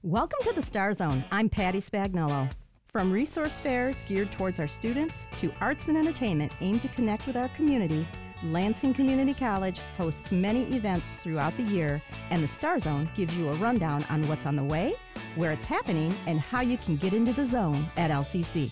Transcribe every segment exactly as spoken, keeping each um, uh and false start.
Welcome to the Star Zone. I'm Patty Spagnolo. From resource fairs geared towards our students to arts and entertainment aimed to connect with our community, Lansing Community College hosts many events throughout the year, and the Star Zone gives you a rundown on what's on the way, where it's happening, and how you can get into the zone at L C C.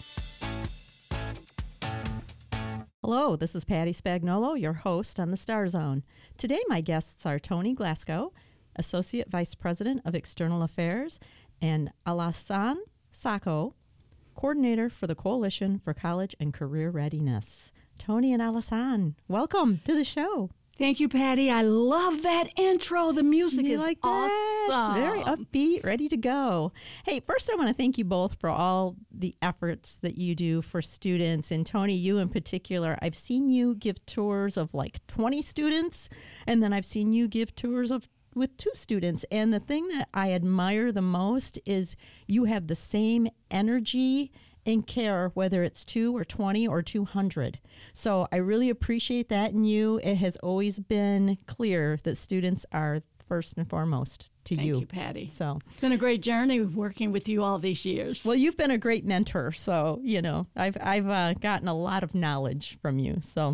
Hello, this is Patty Spagnolo, your host on the Star Zone. Today my guests are Tony Glasgow, Associate Vice President of External Affairs, and Alassane Sacco, Coordinator for the Coalition for College and Career Readiness. Tony and Alassane, welcome to the show. Thank you, Patty. I love that intro. The music You is like that? awesome. It's very upbeat, ready to go. Hey, first I want to thank you both for all the efforts that you do for students. And Tony, you in particular, I've seen you give tours of like twenty students, and then I've seen you give tours of with two students. And the thing that I admire the most is you have the same energy and care, whether it's two or twenty or two hundred. So I really appreciate that in you. It has always been clear that students are first and foremost to Thank you. you, Patty. So it's been a great journey working with you all these years. well, you've been a great mentor. So, you know, I've, I've uh, gotten a lot of knowledge from you. So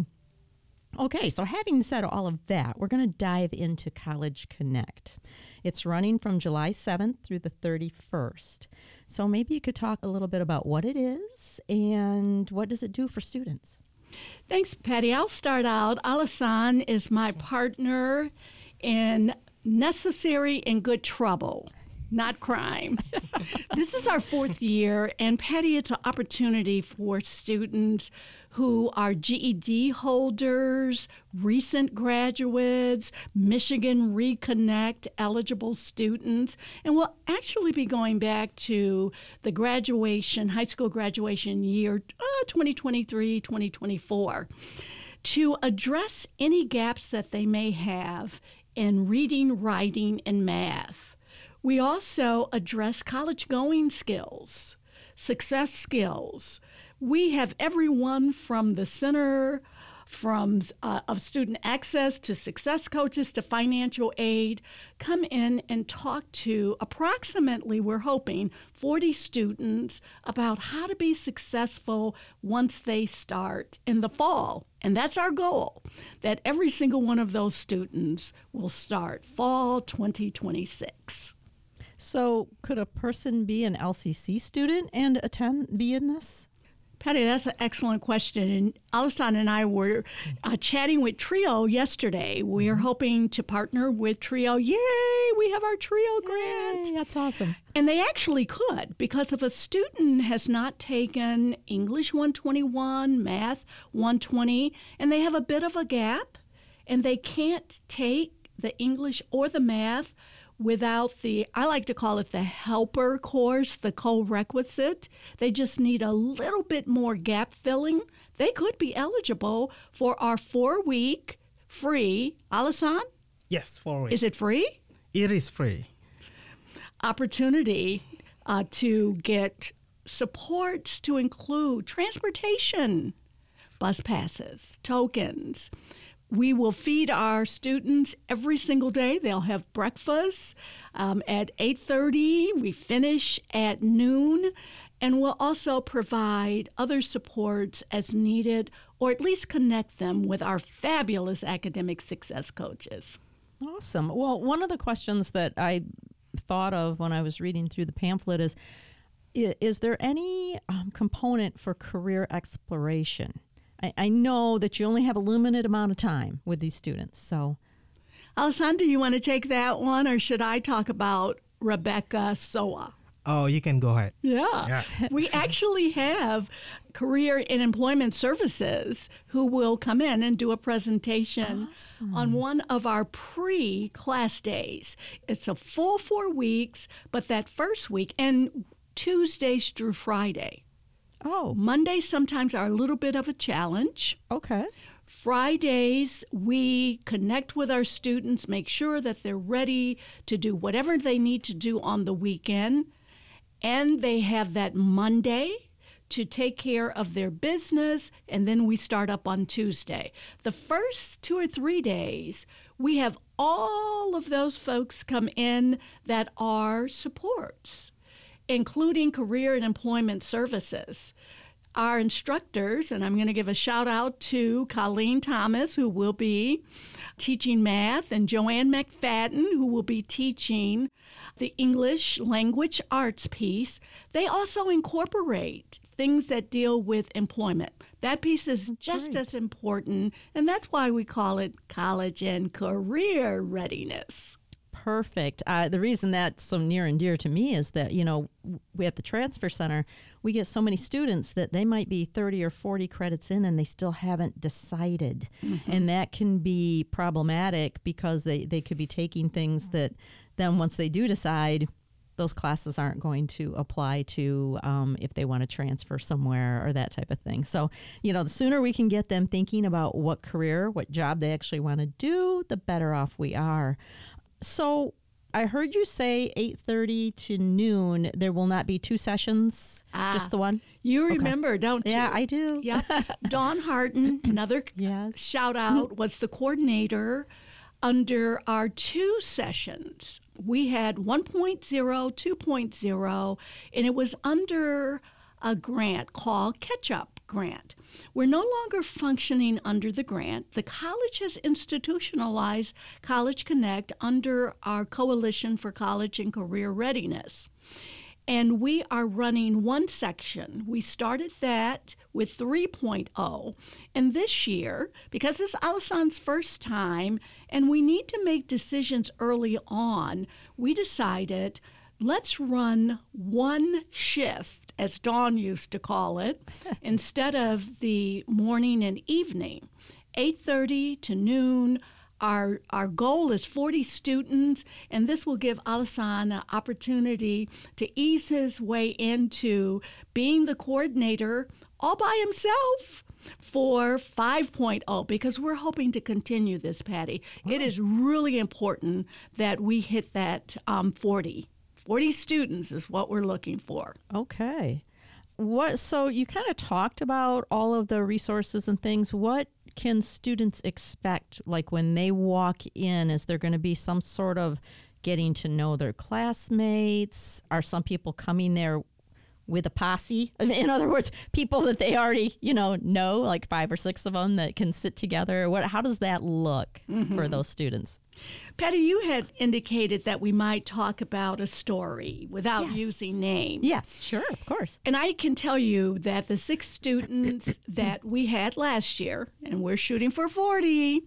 okay, so having said all of that, we're going to dive into College Connect. It's running from July seventh through the thirty-first. So maybe you could talk a little bit about what it is and what does it do for students? Thanks, Patty. I'll start out. Alassane is my partner in Necessary and Good Trouble, not crime. This is our fourth year, and Patty, it's an opportunity for students who are G E D holders, recent graduates, Michigan Reconnect eligible students, and we'll actually be going back to the graduation, high school graduation year uh, twenty twenty-three, twenty twenty-four, to address any gaps that they may have in reading, writing, and math. We also address college-going skills, success skills. We have everyone from the Center from uh, of Student Access to success coaches to financial aid come in and talk to approximately, we're hoping, forty students about how to be successful once they start in the fall. And that's our goal, that every single one of those students will start fall twenty twenty-six. So could a person be an L C C student and attend, be in this? Patty, that's an excellent question. And Alassane and I were uh, chatting with Trio yesterday. We are hoping to partner with Trio. Yay, we have our Trio grant. Yay, that's awesome. And they actually could, because if a student has not taken English one twenty-one, Math one twenty, and they have a bit of a gap, and they can't take the English or the Math without the, I like to call it the helper course, the co-requisite. They just need a little bit more gap filling. They could be eligible for our four-week free, Alassane? Yes, four weeks. Is it free? It is free. Opportunity uh, to get supports to include transportation, bus passes, tokens. We will feed our students every single day. They'll have breakfast um, at eight thirty. We finish at noon. And we'll also provide other supports as needed, or at least connect them with our fabulous academic success coaches. Awesome. Well, one of the questions that I thought of when I was reading through the pamphlet is, is there any um, component for career exploration? I, I know that you only have a limited amount of time with these students, so. Alassane, do you want to take that one, or should I talk about Rebecca Soa? Oh, you can go ahead. Yeah. Yeah. We actually have Career and Employment Services who will come in and do a presentation Awesome. on one of our pre-class days. It's a full four weeks, but that first week, and Tuesdays through Friday. Oh, Mondays sometimes are a little bit of a challenge. okay. Fridays, we connect with our students, make sure that they're ready to do whatever they need to do on the weekend. And they have that Monday to take care of their business, and then we start up on Tuesday. The first two or three days, we have all of those folks come in that are supports, including career and employment services. Our instructors, and I'm going to give a shout out to Colleen Thomas, who will be teaching math, and Joanne McFadden, who will be teaching the English language arts piece. They also incorporate things that deal with employment. That piece is just Great. as important, and that's why we call it college and career readiness. Perfect. Uh, the reason that's so near and dear to me is that, you know, we at the Transfer Center, we get so many students that they might be thirty or forty credits in and they still haven't decided. Mm-hmm. And that can be problematic because they, they could be taking things that then once they do decide, those classes aren't going to apply to um, if they want to transfer somewhere or that type of thing. So, you know, the sooner we can get them thinking about what career, what job they actually want to do, the better off we are. So I heard you say eight thirty to noon. There will not be two sessions, Ah, just the one? You Okay. remember, don't you? Yeah, I do. Yeah. Dawn Harton, another Yes. shout out, was the coordinator under our two sessions. We had one point oh, two point oh, and it was under a grant called Catch-Up Grant. We're no longer functioning under the grant. The college has institutionalized College Connect under our Coalition for College and Career Readiness. And we are running one section. We started that with three point oh. And this year, because it's Alasan's first time and we need to make decisions early on, we decided let's run one shift, as Dawn used to call it, instead of the morning and evening, eight thirty to noon. Our our goal is forty students, and this will give Alasan an opportunity to ease his way into being the coordinator all by himself for five point oh, because we're hoping to continue this, Patty. Wow. It is really important that we hit that um, forty. forty students is what we're looking for. Okay. What? So you kind of talked about all of the resources and things. What can students expect, like when they walk in? Is there going to be some sort of getting to know their classmates? Are some people coming there with a posse? In other words, people that they already, you know, know, like five or six of them that can sit together. What? How does that look mm-hmm. for those students? Patty, you had indicated that we might talk about a story without yes. using names. Yes, sure, of course. And I can tell you that the six students that we had last year, and we're shooting for forty,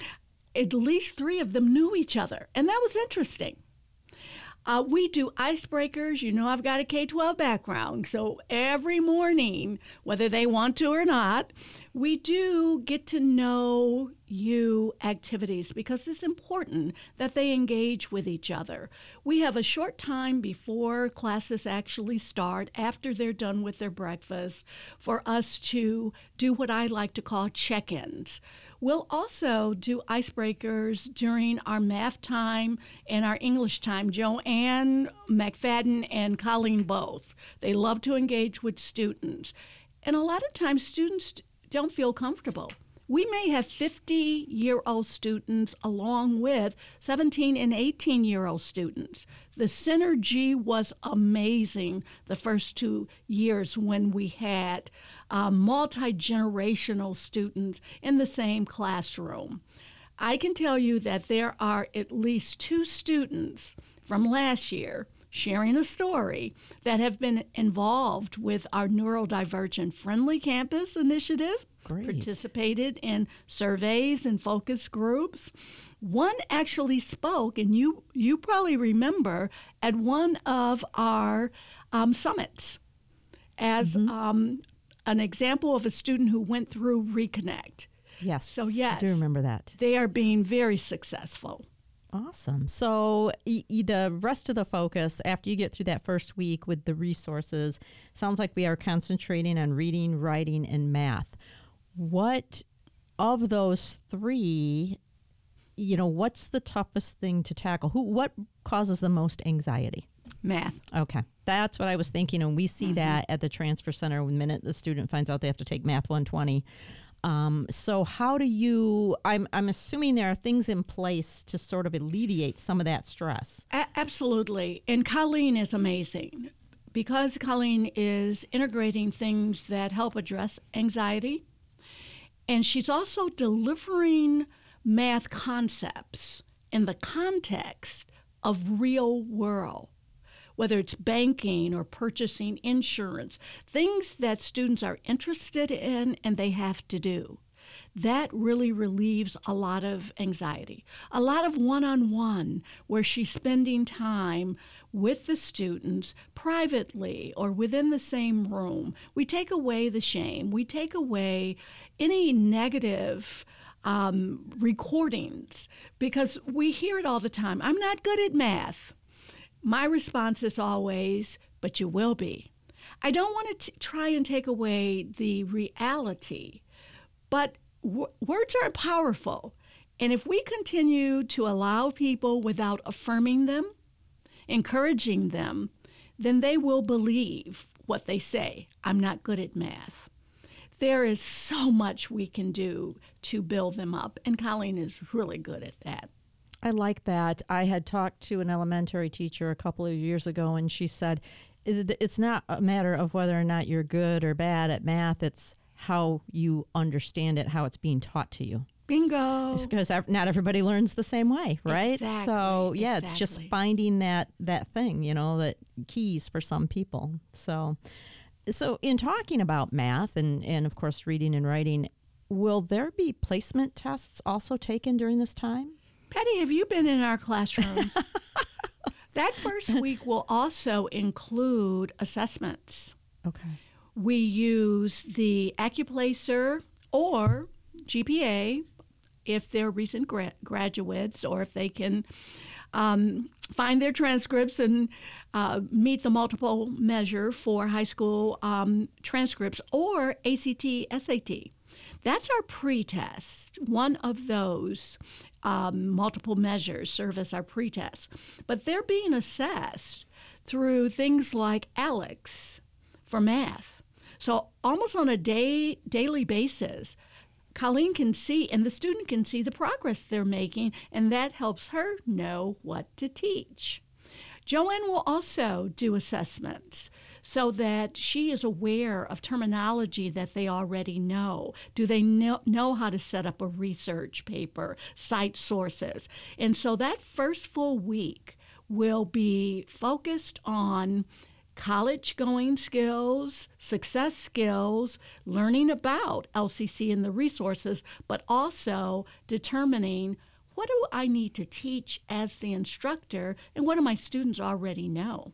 at least three of them knew each other. And that was interesting. Uh, we do icebreakers. You know, I've got a K twelve background. So every morning, whether they want to or not, we do get to know you activities because it's important that they engage with each other. We have a short time before classes actually start, after they're done with their breakfast, for us to do what I like to call check-ins. We'll also do icebreakers during our math time and our English time. Joanne McFadden and Colleen both. They love to engage with students. And a lot of times students don't feel comfortable. We may have fifty-year-old students along with seventeen and eighteen-year-old students. The synergy was amazing the first two years when we had uh, multi-generational students in the same classroom. I can tell you that there are at least two students from last year sharing a story that have been involved with our Neurodivergent Friendly Campus initiative. Great. Participated in surveys and focus groups. One actually spoke, and you you probably remember, at one of our um, summits as mm-hmm. um, an example of a student who went through Reconnect. Yes. So yes, I do remember that. They are being very successful. Awesome. So e- e- the rest of the focus, after you get through that first week with the resources, sounds like we are concentrating on reading, writing, and math. What of those three, you know, what's the toughest thing to tackle? Who, what causes the most anxiety? Math. Okay. That's what I was thinking. And we see mm-hmm. that at the Transfer Center the minute the student finds out they have to take Math one twenty. Um, so how do you, I'm, I'm assuming there are things in place to sort of alleviate some of that stress. A- absolutely. And Colleen is amazing because Colleen is integrating things that help address anxiety. And she's also delivering math concepts in the context of real world, whether it's banking or purchasing insurance, things that students are interested in and they have to do. That really relieves a lot of anxiety. A lot of one-on-one where she's spending time with the students privately or within the same room. We take away the shame. We take away any negative um, recordings because we hear it all the time. I'm not good at math. My response is always, but you will be. I don't want to t- try and take away the reality, but w- words are powerful. And if we continue to allow people without affirming them, encouraging them, then they will believe what they say. I'm not good at math. There is so much we can do to build them up, and Colleen is really good at that. I like that. I had talked to an elementary teacher a couple of years ago, and she said, it's not a matter of whether or not you're good or bad at math. It's how you understand it, how it's being taught to you. Bingo. It's because not everybody learns the same way, right? Exactly, so, yeah, exactly. it's just finding that that thing, you know, that keys for some people. So, so in talking about math and, and, of course, reading and writing, will there be placement tests also taken during this time? Patty, have you been in our classrooms? That first week will also include assessments. Okay. We use the Accuplacer or G P A if they're recent gra- graduates or if they can um, find their transcripts and uh, meet the multiple measure for high school um, transcripts, or A C T, S A T. That's our pretest. One of those um, multiple measures serve as our pretest. But they're being assessed through things like ALEKS for math. So almost on a day daily basis, Colleen can see and the student can see the progress they're making, and that helps her know what to teach. Joanne will also do assessments so that she is aware of terminology that they already know. Do they know, know how to set up a research paper, cite sources? And so that first full week will be focused on college-going skills, success skills, learning about L C C and the resources, but also determining what do I need to teach as the instructor and what do my students already know.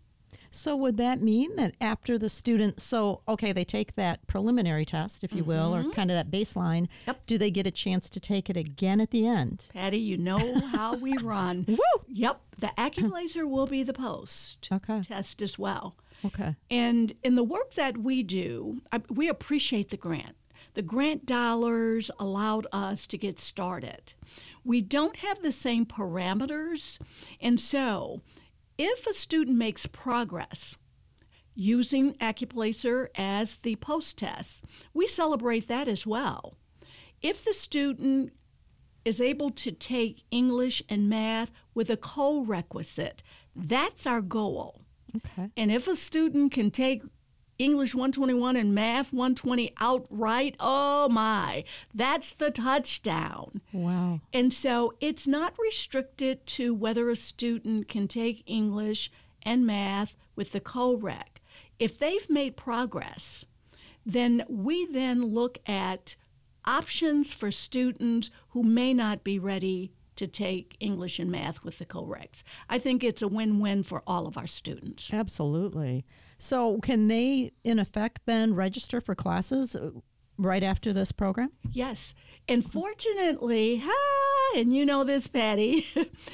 So would that mean that after the student, so, okay, they take that preliminary test, if you mm-hmm. will, or kind of that baseline, yep. do they get a chance to take it again at the end? Patty, you know how we run. Woo! Yep, the Accuplacer will be the post okay. test as well. Okay. And in the work that we do, I, we appreciate the grant. The grant dollars allowed us to get started. We don't have the same parameters, and so if a student makes progress using Accuplacer as the post-test, we celebrate that as well. If the student is able to take English and math with a co-requisite, that's our goal. Okay. And if a student can take English one twenty-one and Math one twenty outright, oh my, that's the touchdown. Wow. And so it's not restricted to whether a student can take English and Math with the co-rec. If they've made progress, then we then look at options for students who may not be ready to take English and Math with the co-recs. I think it's a win-win for all of our students. Absolutely. So can they, in effect, then register for classes right after this program? Yes. And fortunately, ah, and you know this, Patty,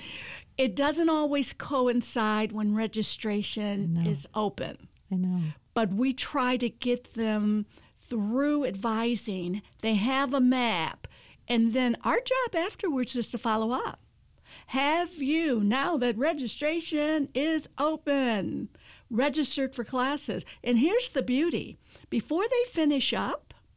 it doesn't always coincide when registration is open. I know. But we try to get them through advising. They have a map. And then our job afterwards is to follow up. Have you, now that registration is open, registered for classes? And here's the beauty. Before they finish up,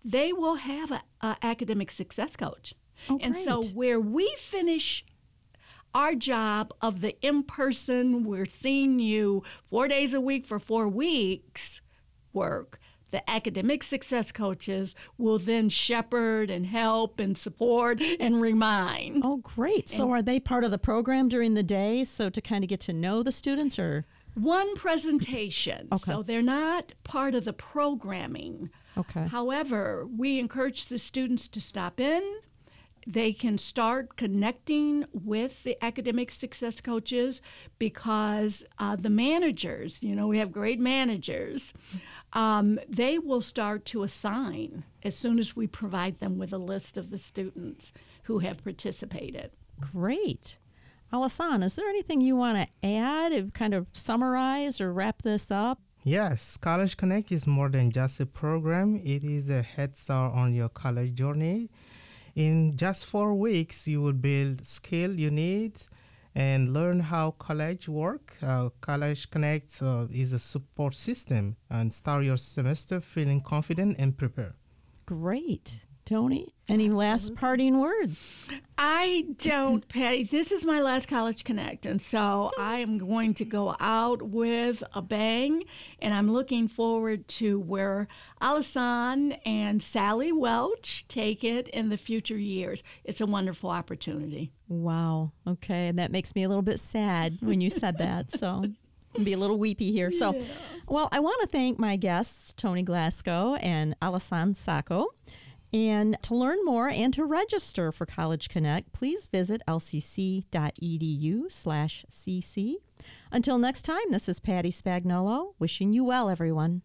they will have a, a academic success coach. Oh, and so great. where we finish our job of the in-person, we're seeing you four days a week for four weeks work, the academic success coaches will then shepherd and help and support and remind. Oh, great. So are they part of the program during the day, so to kind of get to know the students, or? One presentation. Okay. So they're not part of the programming. Okay. However, we encourage the students to stop in. They can start connecting with the academic success coaches because uh, the managers, you know, we have great managers, um, they will start to assign as soon as we provide them with a list of the students who have participated. Great. Alasan, is there anything you want to add, or kind of summarize or wrap this up? Yes, College Connect is more than just a program. It is a head start on your college journey. In just four weeks, you will build skill you need and learn how college work. Uh, College Connect uh, is a support system, and start your semester feeling confident and prepared. Great. Tony, any last parting words? I don't, Patty. This is my last College Connect, and so I am going to go out with a bang, and I'm looking forward to where Alasan and Sally Welch take it in the future years. It's a wonderful opportunity. Wow. Okay. And that makes me a little bit sad when you said that. So I'll be a little weepy here. So, Yeah. well, I want to thank my guests, Tony Glasgow and Alasan Sacco. And to learn more and to register for College Connect, please visit lcc.edu slash cc. Until next time, this is Patty Spagnolo, wishing you well, everyone.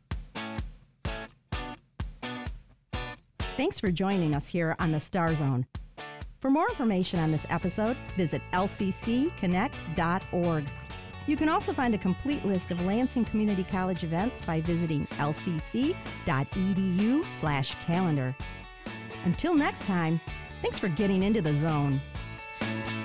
Thanks for joining us here on the Star Zone. For more information on this episode, visit l c c connect dot org. You can also find a complete list of Lansing Community College events by visiting lcc.edu slash calendar. Until next time, thanks for getting into the zone.